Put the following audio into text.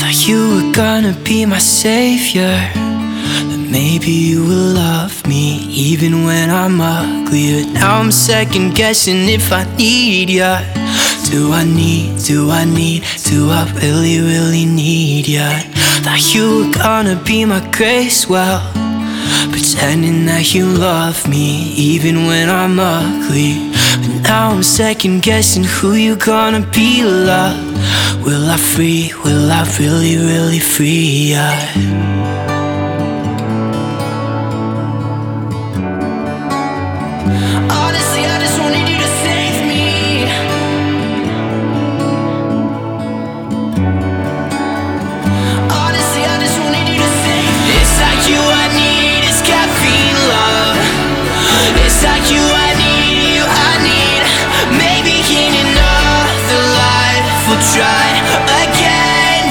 Thought you were gonna be my savior, that maybe you will love me even when I'm ugly. But now I'm second guessing if I need ya. Do I really, really need ya? Thought you were gonna be my grace, well, pretending that you love me even when I'm ugly. But now I'm second guessing who you gonna be, love. Will I really, really free ya?